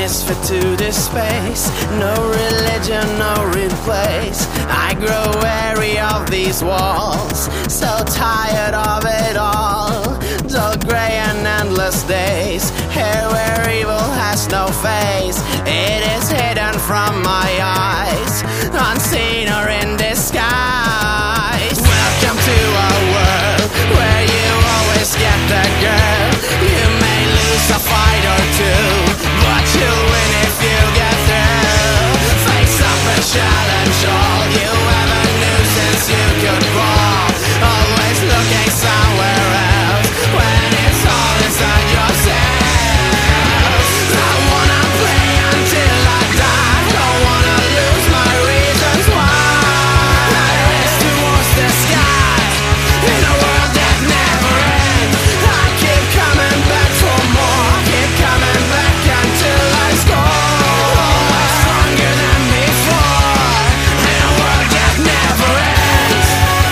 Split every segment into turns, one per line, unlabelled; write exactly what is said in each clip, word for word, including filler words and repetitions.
misfit to this space. No religion, no real place. I grow weary of these walls, so tired of it all. Dull gray and endless days, here where evil has no face. It is hidden from my eyes, unseen or in disguise. Welcome to a world where you always get the girl. You may lose a fight or two, but you'll win if you get through. Face up and challenge all you ever knew since you could crawl. Always looking somewhere else when it's all inside yourself. I wanna play until I die, don't wanna lose my reasons why. I race towards the sky in a world that never ends. I keep coming back for more, keep coming back until I score. Always stronger than before in a world that never ends.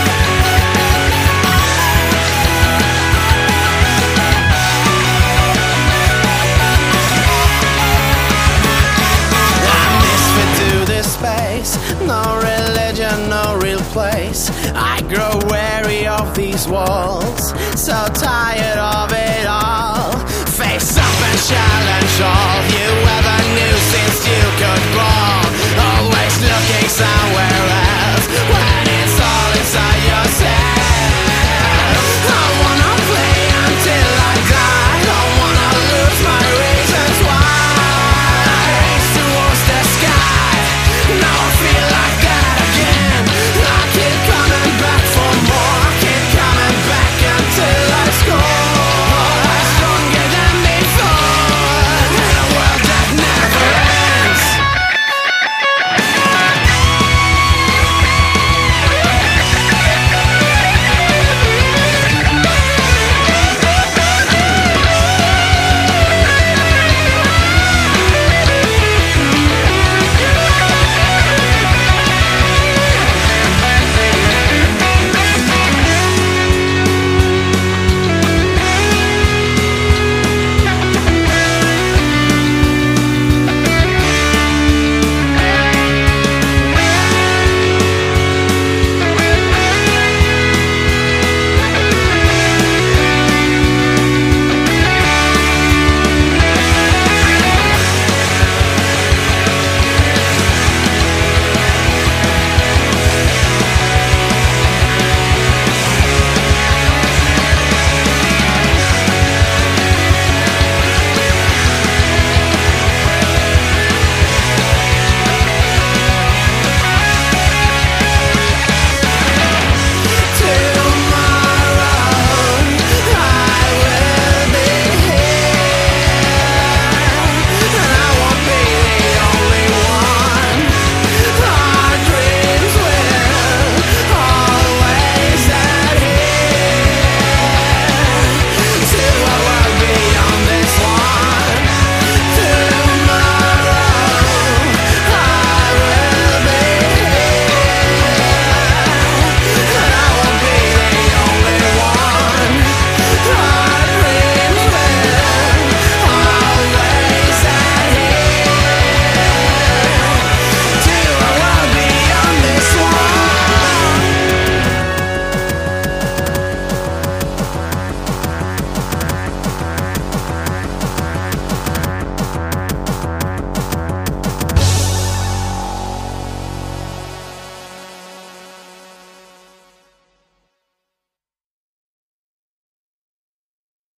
I'm misfit to this space, no religion, no real place. I grow weary of these walls, so tired